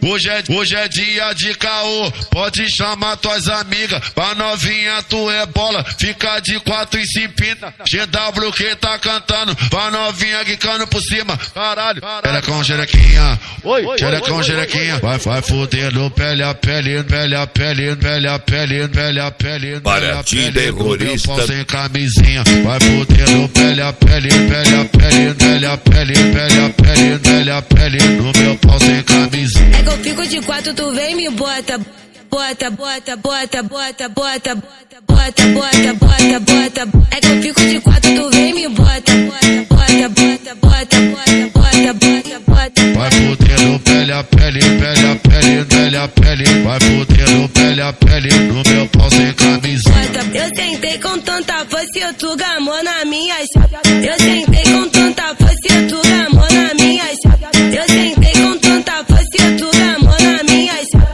Hoje é dia de caô, pode chamar tuas amigas. Pra novinha tu é bola, fica de 4 e se empina. GW que tá cantando, pra novinha guicando por cima. Caralho, ela com xerequinha, xerecão, xerequinha. Vai fuder no pele a pele, pele a pele, pele a pele, pele a pele. Para ti terrorista sem camisinha. Vai fuder no pele a pele, pele a pele, pele a pele, pele a pele, pele a pele. No meu pau sem camisinha. É que eu fico de 4, tu vem me bota. Bota, bota, bota, bota, bota, bota, bota, bota, bota. É que eu fico de 4, tu vem me bota. Bota, bota, bota, bota, bota, bota, bota. Vai fuder no pele a pele, pele a pele, pele a pele. Vai fuder no pele a pele, no meu pau sem camisinha. Eu sentei com tanta força, tu gamou na minha chave. Eu sentei com tanta força, tu gamou na minha chave. Eu sentei com tanta força, tu gamou na minha chave.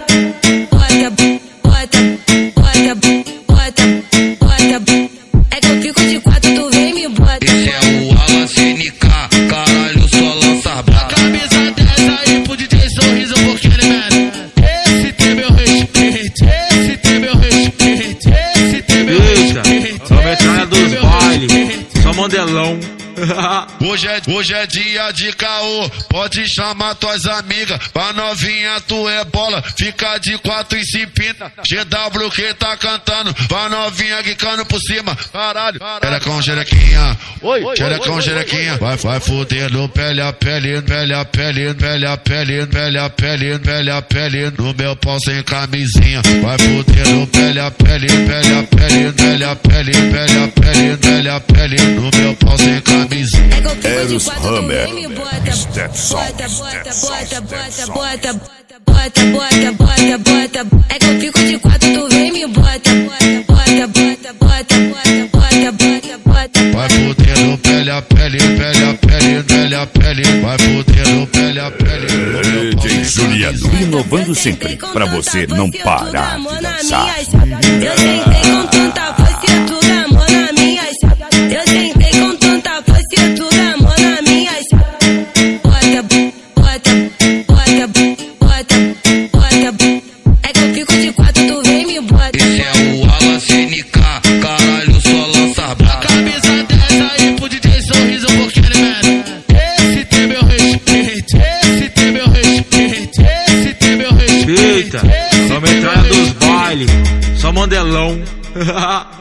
É que eu fico de 4, tu vem me bota. Esse é o Alan CNK, caralho, só lança brava. A camisa dessa aí pro DJ Sorriso, porque ele merece. Esse tem meu respeito, esse tem meu respeito, esse tem meu respeito. Só metralha dos bailes, só modelão. Hoje é dia de caô, pode chamar tuas amigas. Pra novinha tu é bola, fica de 4 e se empina. GW que tá cantando, pra novinha guicando por cima. Caralho, ela com xerequinha, xerecão, xerequinha. Vai fuder no pele a pele, pele a pele, pele a pele, pele a pele, pele a pele. No meu pau sem camisinha. Vai fuder no pele a pele, pele a pele, pele a pele, pele a pele, pele a pele. No meu pau sem camisinha. É que eu fico de 4, tu vem me bota. Bota, Bota, bota, bota, bota, bota, bota, bota, bota. É que eu fico de 4, tu vem me bota. Bota, bota, bota, bota, bota, bota, bota. Vai fuder no pele a pele, pele a pele, pele a pele. Vai fuder no pele a pele. DJ Juliano, inovando sempre, pra você não parar de dançar. Eu sentei com tanta força, tu gamou na minha chave. Eu sentei com tanta força, tu gamou na minha chave. Bota, bota, bota, bota, bota. É que eu fico de 4, tu vem me bota. Esse é o Alan CNK, caralho, só lança brava. A camisa dessa aí pro DJ Sorriso, porque ele merece. Esse tem meu respeito, esse tem meu respeito, esse tem meu respeito. Eita, só metralha dos bailes, só modelão.